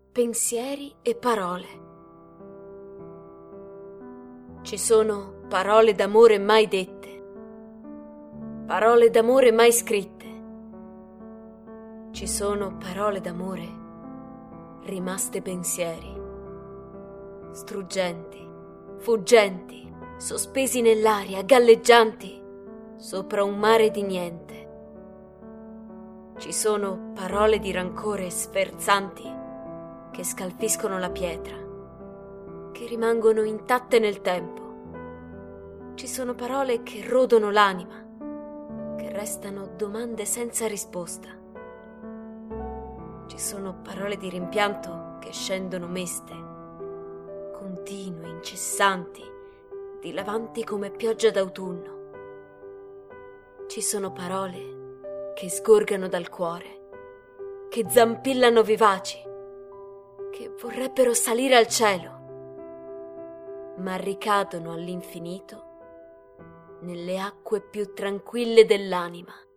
pensieri e parole. Ci sono parole d'amore mai dette, parole d'amore mai scritte. Ci sono parole d'amore rimaste pensieri, struggenti, fuggenti, sospesi nell'aria, galleggianti sopra un mare di niente. Ci sono parole di rancore sferzanti che scalfiscono la pietra, che rimangono intatte nel tempo. Ci sono parole che rodono l'anima, che restano domande senza risposta. Ci sono parole di rimpianto che scendono meste, continue, incessanti, dilavanti come pioggia d'autunno. Ci sono parole che sgorgano dal cuore, che zampillano vivaci, che vorrebbero salire al cielo, ma ricadono all'infinito nelle acque più tranquille dell'anima.